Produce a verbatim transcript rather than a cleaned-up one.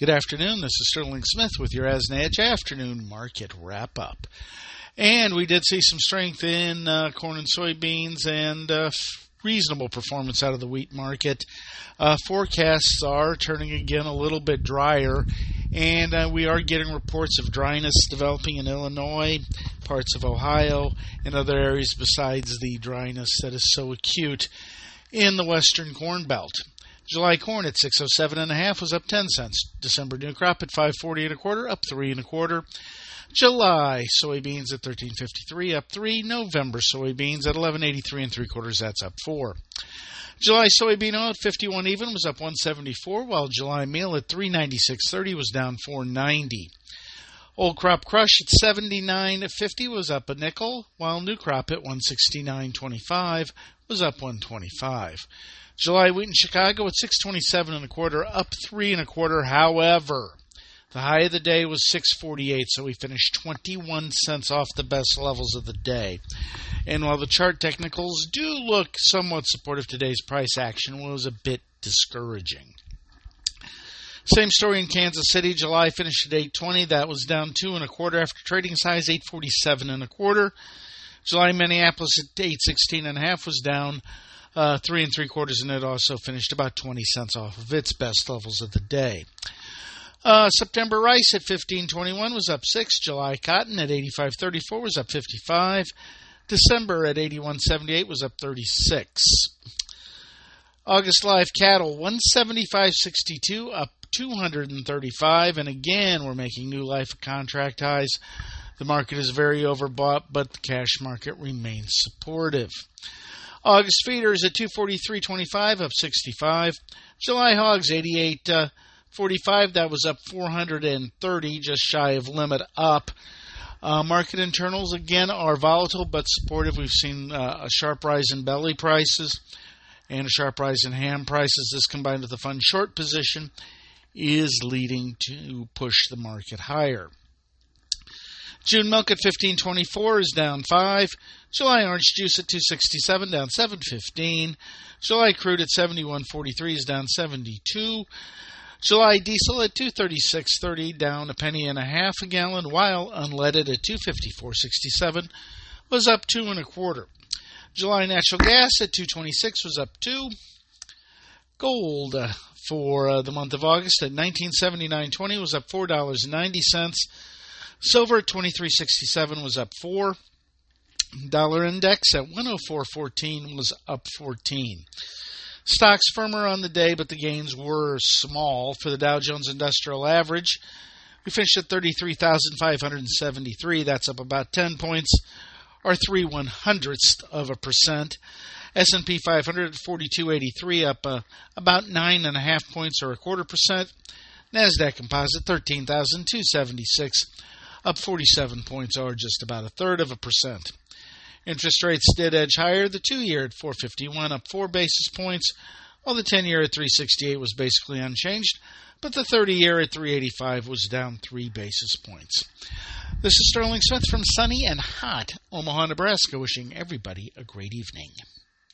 Good afternoon. This is Sterling Smith with your Asna Edge Afternoon Market Wrap-Up. And we did see some strength in uh, corn and soybeans and uh, reasonable performance out of the wheat market. Uh, forecasts are turning again a little bit drier, and uh, we are getting reports of dryness developing in Illinois, parts of Ohio, and other areas besides the dryness that is so acute in the western corn belt. July corn at six oh seven and a half was up ten cents. December new crop at five forty and a quarter, up three and a quarter. July soybeans at thirteen fifty-three, up three. November soybeans at eleven eighty-three and three quarters, that's up four. July soybean oil at fifty-one even was up one seventy-four, while July meal at three ninety-six thirty was down four ninety. Old crop crush at seventy-nine fifty was up a nickel, while new crop at one sixty-nine twenty-five was up one twenty-five. July wheat in Chicago at six twenty-seven and a quarter, up three and a quarter. However, the high of the day was six forty-eight, so we finished twenty-one cents off the best levels of the day. And while the chart technicals do look somewhat supportive, today's price action was a bit discouraging. Same story in Kansas City. July finished at eight twenty. That was down two and a quarter after trading size eight forty-seven and a quarter. July Minneapolis at eight sixteen and a half was down Uh, three and three quarters, and it also finished about twenty cents off of its best levels of the day. Uh, September rice at fifteen twenty-one was up six. July cotton at eighty-five thirty-four was up fifty-five. December at eighty-one seventy-eight was up thirty-six. August live cattle one seventy-five sixty-two, up two hundred thirty-five, and again we're making new life contract highs. The market is very overbought, but the cash market remains supportive. August feeders at two forty-three twenty-five, up sixty-five. July hogs eighty-eight forty-five, that was up four hundred thirty, just shy of limit up. Uh, market internals again are volatile but supportive. We've seen uh, a sharp rise in belly prices and a sharp rise in ham prices. This combined with a fund short position is leading to push the market higher. June milk at fifteen twenty-four is down five. July orange juice at two sixty-seven, down seven fifteen. July crude at seventy-one forty-three is down seventy-two. July diesel at two thirty-six thirty, down a penny and a half a gallon, while unleaded at two fifty-four sixty-seven was up two and a quarter. July natural gas at two twenty-six was up two. Gold uh, for uh, the month of August at nineteen seventy-nine twenty was up four dollars and ninety cents. Silver at twenty-three sixty-seven was up four. Dollar index at one oh four fourteen was up fourteen. Stocks firmer on the day, but the gains were small. For the Dow Jones Industrial Average, we finished at thirty-three thousand five hundred seventy-three. That's up about ten points, or three one hundredths of a percent. S and P five hundred at forty-two eighty-three, up uh, about nine and a half points, or a quarter percent. Nasdaq Composite thirteen thousand two hundred seventy-six, up forty-seven points, or just about a third of a percent. Interest rates did edge higher. The two-year at four fifty-one, up four basis points, while the ten-year at three sixty-eight was basically unchanged, but the thirty-year at three eighty-five was down three basis points. This is Sterling Smith from sunny and hot Omaha, Nebraska, wishing everybody a great evening.